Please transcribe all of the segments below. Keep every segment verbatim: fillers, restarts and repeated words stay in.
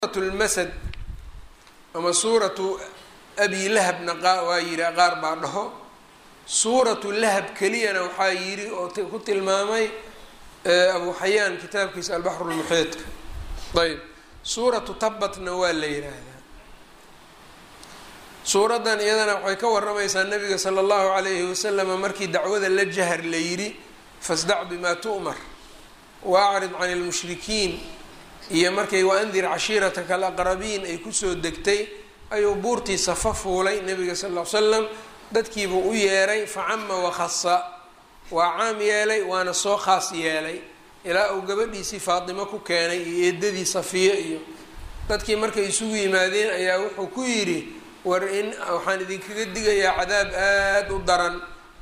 المسد أما سورة أبي لهب نقا ويرى قار بعده سورة اللهب كلينا وحايري أو كنت المامي أبو حيان كتاب كيس البحر المحيط. طيب سورة تبت نوال ليلة هذا سورة دان إذا وحيكور رميس النبي صلى الله عليه وسلم مركي دعوة للجهر ليري فاصدع بما تؤمر وأعرض عن المشركين iyo markay waandir cashiirataka alaqrabiin ay kusoo degtay ayuu buurtii safa fuulay nabiga sallallahu alayhi wasallam dadkiiba u yeeray facamma wa khassa waa caam yeelay waana soo khaas yeelay ilaa uu gabadhiisii Faatimo ku keenay iyo eedadii Safiya iyo dadkii markay isugu yimaadeen ayaa wuxuu ku yiri war in waxaan idinkaga digayaa cadaab aad u daran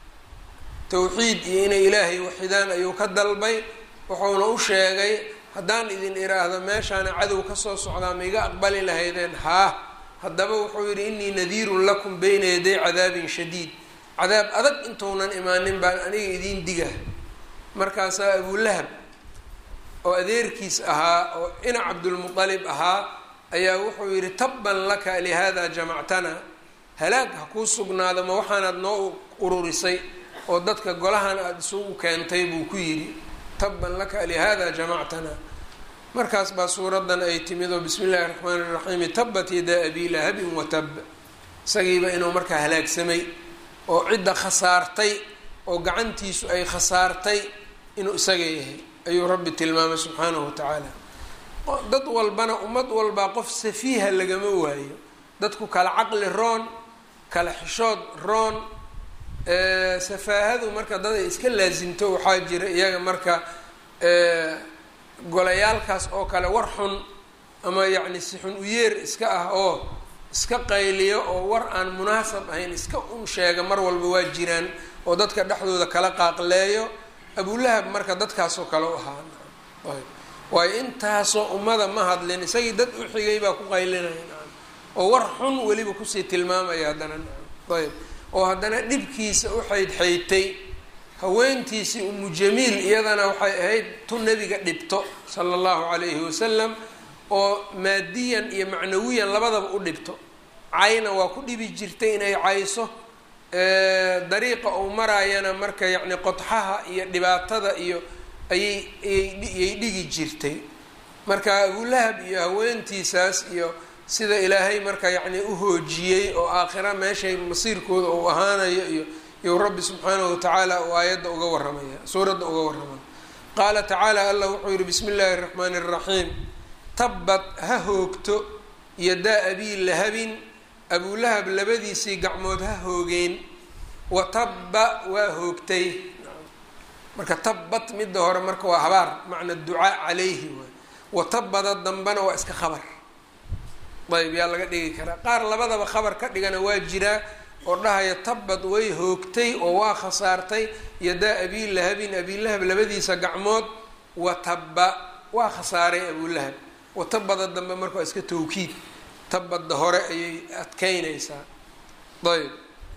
tawxiid iyo inay ilaahay waxidaan ayuu ka dalbay wuxuuna u sheegay haddaan idin iraahdo meeshaana cadow ka soo socdaa ma iga aqbali lahaydeen haa haddaba wuxuu yidhi innii nadiirun lakum bayna yaday cadaabin shadiid cadaab adag intuunan imaanin baan aniga idiin diga markaasaa Abu Lahab oo adeerkiis ahaa oo ina Cabdulmutalib ahaa ayaa wuxuu yidhi tabban laka lihada jamactana halaag ha kuu sugnaado ma waxaanaad noo ururisay oo dadka golahan aada isugu keentay buu ku yidhi tabban laka lihada jamactana markaas baa suuradan ay timid oo bismillahi raxmaani raxiim tabbat yadaa abi lahabin wa tab isagiiba inuu markaa halaagsamay oo cidda khasaartay oo gacantiisu ay khasaartay inuu isaga yahay ayuu rabbi tilmaamay subxaanahu wa tacaala dad walbana ummad walbaa qof safiiha lagama waayo dadku kala caqli roon kala xishood roon safaahadu marka dad ay iska laasimto waxaa jira iyaga marka golayaalkaas oo kale war xun ama yacni si xun u yeer iska ah oo iska qayliyo oo war aan munaasab ahayn iska un sheega mar walba waa jiraan oo dadka dhexdooda kala qaaqleeyo Abu Lahab marka dadkaasoo kale u ahaa waayo intaasoo ummada ma hadlin isagii dad u xigay baa ku qaylinaya oo war xun weliba kusii tilmaamaya haddana ayb oo haddana dhibkiisa u xaydxaytay haweentiisii Ummu Jamiil iyadana waxay ahayd tu nabiga dhibto sala allahu calayhi wasalam oo maadiyan iyo macnawiyan labadaba u dhibto cayna waa ku dhibi jirtay inay cayso dariiqa uu maraayana marka yacni qodxaha iyo dhibaatada iyo ayay ayay dhigi jirtay marka Abu Lahab iyo haweentiisaas iyo sida ilaahay marka yacni u hoojiyey oo aakhira meeshay masiirkooda uu ahaanayo iyo iyo rabbi subxaanahu watacaala uu aayadda uga warramaya suuradda uga warramaya qaala tacaala allah wuxuu yidhi bismi illaahi araxmaani araxiim tabbat ha hoogto yadaa abii lahabin Abu Lahab labadiisii gacmood ha hoogeen wa tabba waa hoogtay marka tabbat midda hore marka waa habaar macna ducaa calayhi waay wa tabbada dambana waa iska khabar ayb yaa laga dhigi karaa qaar labadaba khabar ka dhigana waa jiraa oo dhahaya tabbad way hoogtay oo waa khasaartay yadaa abii lahabin abii lahab labadiisa gacmood wa tabba waa khasaaray Abu Lahab wa tabbada dambe marka waa iska tawkiid tabbadda hore ayay adkeynaysaa ayb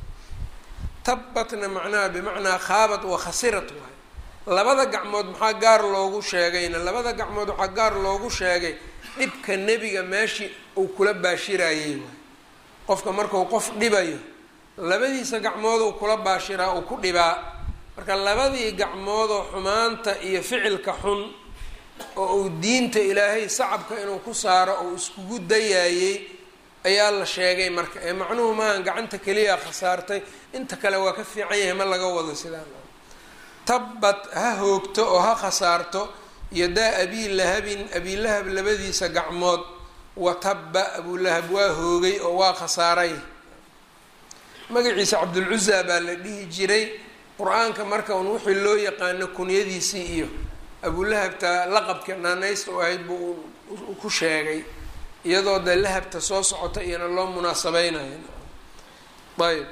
tabbatna macnaha bimacnaa khaabat wa khasirat waay labada gacmood maxaa gaar loogu sheegayna labada gacmood waxaa gaar loogu sheegay dhibka nebiga meeshii uu kula baashirayay waay qofka markuu qof dhibayo labadiisa gacmood uu kula baashiraa uu ku dhibaa marka labadii gacmoodoo xumaanta iyo ficilka xun oo uu diinta ilaahay sacabka inuu ku saaro oo iskugu dayaayey ayaa la sheegay marka ee macnuhu maahan gacanta keliya khasaartay inta kale waa ka fiican yahay ma laga wado sidaa tabbat ha hoogto oo ha khasaarto yadaa abii lahabin abii lahab labadiisa gacmood wa tabba Abu Lahab waa hoogay oo waa khasaaray magaciisa Cabdulcuzaa baa la dhihi jiray qur-aanka marka un wixii loo yaqaano kunyadiisii iyo Abu Lahabta laqabka naanaysta u ahayd buu ku sheegay iyadoo de lahabta soo socota iyana loo munaasabeynayo ayb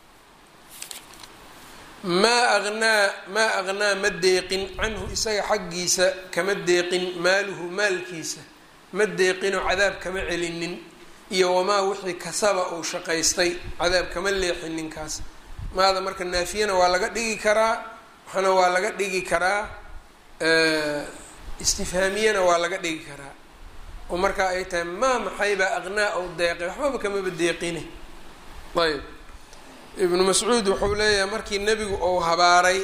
maa aqnaa maa aqnaa ma deeqin canhu isaga xaggiisa kama deeqin maaluhu maalkiisa ma deeqinoo cadaab kama celinin iyo wamaa wixii kasaba uu shaqaystay cadaab kama leexin ninkaas maada marka naafiyana waa laga dhigi karaa waxana waa laga dhigi karaa istifhaamiyana waa laga dhigi karaa oo markaa ay tahay maa maxaybaa aqnaa ou deeqay waxbaba kamaba deeqine. ayb ibnu mascuud wuxuu leeyahay markii nebigu ou habaaray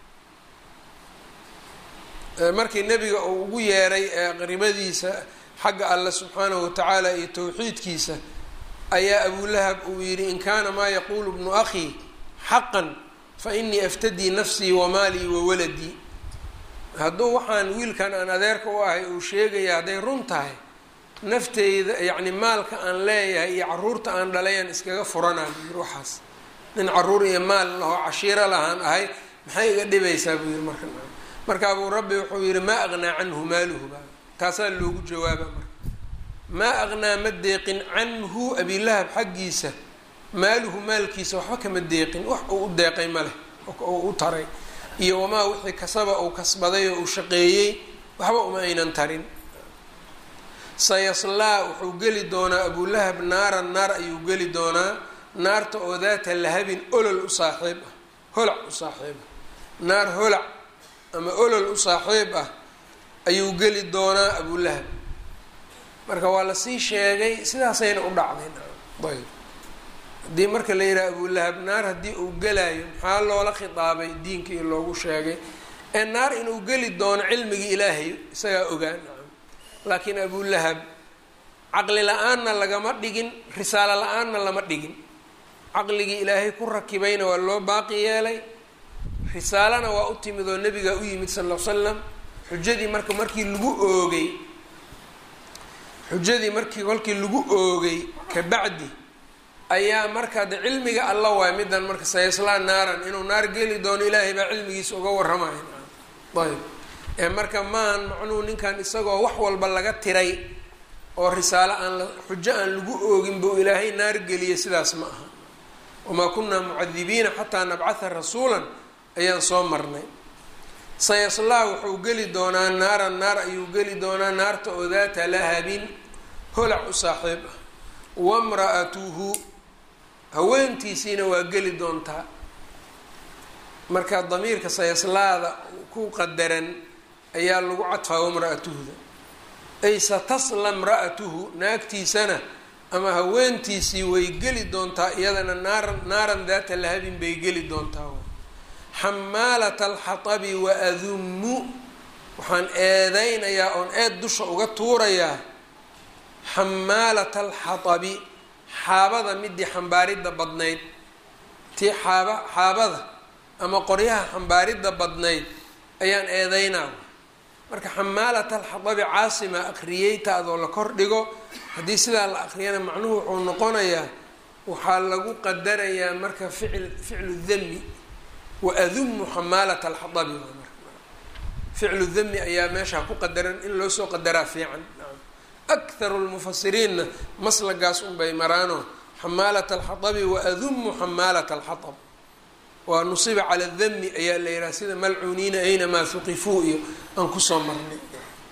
markii nebiga uu ugu yeeray aqribadiisa xagga alle subxaanahu watacaala iyo towxiidkiisa ayaa abulahab uu yidhi in kaana maa yaquulu bnu akhii xaqan fa inii aftadii nafsii wamaalii wawaladii, hadduu waxaan wiilkan aan adeerka u ahay uu sheegaya hadday run tahay nafteyda yacni maalka aan leeyahay iyo caruurta aan dhalayaan iskaga furanaa buu yidhi. waxaas nin caruur iyo maal lahoo cashiiro lahaan ahay maxay iga dhibaysaa buu yidhi. marka markaa buu rabbi wuxuu yidhi maa aqnaa canhu maaluhu ba taasaa loogu jawaaba marka maa aqnaa ma deeqin canhu abilahab xaggiisa maaluhu maalkiisa waxba kama deeqin, wax uu u deeqay ma leh oo u taray, iyo wamaa wixii kasaba uu kasbaday oo uu shaqeeyey waxba uma aynan tarin. sayaslaa wuxuu geli doonaa abulahab naaran naar ayuu geli doonaa, naarta oo daata lahabin olol u saaxiib ah, holac u saaxiib ah, naar holac ama olol u saaxiib ah ayuu geli doonaa abulahab. marka waa lasii sheegay sidaasayna u dhacday. ayb haddii marka la yidhaha abulahab naar haddii uu gelaayo maxaa loola khitaabay diinka iyo loogu sheegay ee naar inuu geli doono cilmigii ilaahay isagaa ogaan. laakiin abulahab caqli la-aanna lagama dhigin, risaalo la-aanna lama dhigin. caqligii ilaahay ku rakibayna waa loo baaqi yeelay, risaalana waa u timid oo nabigaa u yimid sal ll ly slam. xujadii marka markii lagu oogay xujadii markii kolkii lagu oogay kabacdi ayaa markaa de cilmiga alla waay midan marka sayaslaa naaran inuu naar geli doono ilaahay baa cilmigiisa uga warramaya. ayb ee marka maahan macnuhu ninkan isagoo wax walba laga tiray oo risaalo aan la xujo aan lagu oogin buu ilaahay naar geliyay, sidaas ma aha. wamaa kunaa mucadibiina xataa nabcatha rasuulan ayaan soo marnay. sayaslaa wuxuu geli doonaa naaran naar ayuu geli doonaa, naarta oo daata lahabin holac u saaxiib ah, wamra'atuhu haweentiisiina waa geli doontaa. marka damiirka sayaslaada ku qadaran ayaa lagu cadfaa wamra'atuhuda, ay satasla mra'atuhu naagtiisana ama haweentiisii way geli doontaa iyadana naaran naaran daata lahabin bay geli doontaa. xamaalata alxatabi wa adummu waxaan eedeynayaa oon eed dusha uga tuurayaa xamaalata alxatabi xaabada midii xambaaridda badnayd, tii xaaba xaabada ama qoryaha xambaaridda badnayd ayaan eedeynaa. marka xamaalata alxatabi caasima akriyey taadoo la kor dhigo, haddii sidaa la akriyana macnuhu wuxuu noqonayaa waxaa lagu qadarayaa marka ficil ficlu dami waadumu xamaalata alxatabi. ficlu dami ayaa meeshaa ku qadaran in loo soo qadaraa fiican. akharu lmufasiriinna maslagaas unbay maraano xamaalata alxatabi waadumu xamaalata alxatab waa nusiba cala dami ayaa la yidhaha sida malcuuniina aynamaa huqifuu iyo aan kusoo marnay.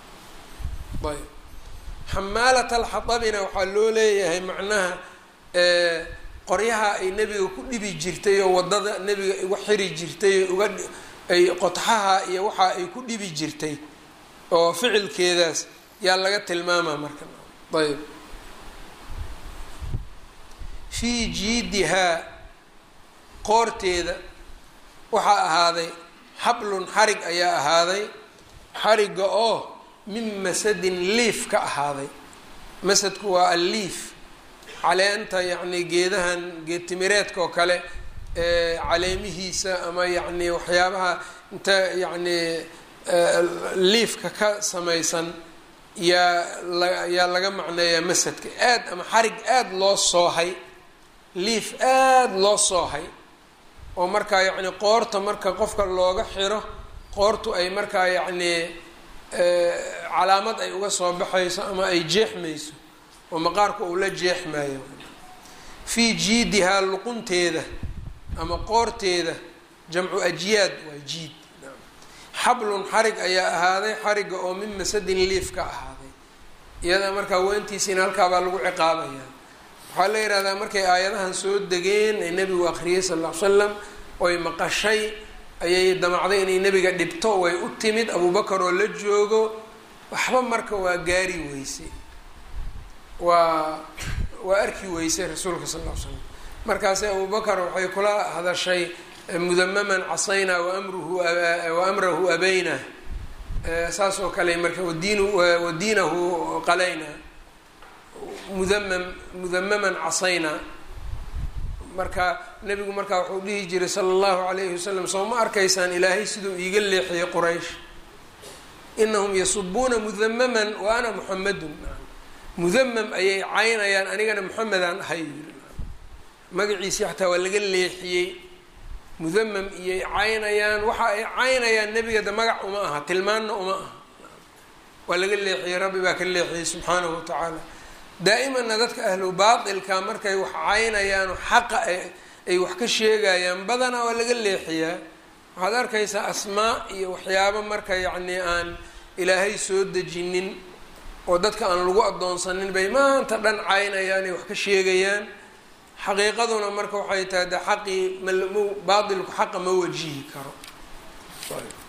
ayb xamaalata alxatabina waxaa loo leeyahay macnaha qoryaha ay nebiga ku dhibi jirtay oo waddada nebiga uga xiri jirtay uga ay qodxaha iyo waxa ay ku dhibi jirtay oo ficilkeedaas yaa laga tilmaamaa marka. ayb fii jiidihaa qoorteeda waxaa ahaaday xablun xarig ayaa ahaaday, xariga oo min masadin liif ka ahaaday. masadku waa alliif, caleenta yacni geedahan geed timireedka oo kale ee caleemihiisa ama yacni waxyaabaha inta yacni liifka ka samaysan yaa la yaa laga macneeyaa masadka. aad ama xarig aada loo soohay, liif aada loo soohay oo markaa yacni qoorta marka qofka looga xiro qoortu ay markaa yacni calaamad ay uga soo baxayso ama ay jeexmayso oo maqaarku uu la jeexmayo. fii jiidihaa luqunteeda ama qoorteeda jamcu ajyaad waa jiid. xablun xarig ayaa ahaaday, xariga oo min masadin liif ka ahaaday. iyada markaa weentiisiina halkaabaa lagu ciqaabaya. waxaa la yidhahdaa markay aayadahan soo degeen ee nebigu akhriyey sal ll ly slam oy maqashay ayay damacday inay nebiga dhibto, way u timid abubakar oo la joogo, waxba marka waa gaari weysay. waa waa arki weysay rasuulka sal ll ly slam markaasi abubakar waxay kula hadashay mudamaman casaynaa waamruhu wa amrahu abayna saas oo kale marka wadiin wadiinahu qalayna mudamam mudamaman casaynaa marka nebigu markaa wuxuu dhihi jiray sala allahu calayhi wasalam soo ma arkaysaan ilaahay siduu iiga leexiyey quraysh inahum yasubuuna mudamaman wa ana muxamadun mudamam ayay caynayaan anigana muxamedaan ahay magaciisii xataa waa laga leexiyey mudamam iyay caynayaan waxa ay caynayaan nebiga de magac uma aha tilmaanna uma aha waa laga leexiyey rabbi baa ka leexiyey subxaanahu watacaala daa'imanna dadka ahlu baatilka markay wax caynayaan xaqa ay wax ka sheegayaan badanaa waa laga leexiyaa waxaad arkaysaa asmaa iyo waxyaabo marka yacni aan ilaahay soo dejinin oo dadka aan lagu addoonsanin bay maanta dhan caynayaan ay wax ka sheegayaan xaqiiqaduna marka waxay tahay de xaqii ma baatilku xaqa ma wajihi karo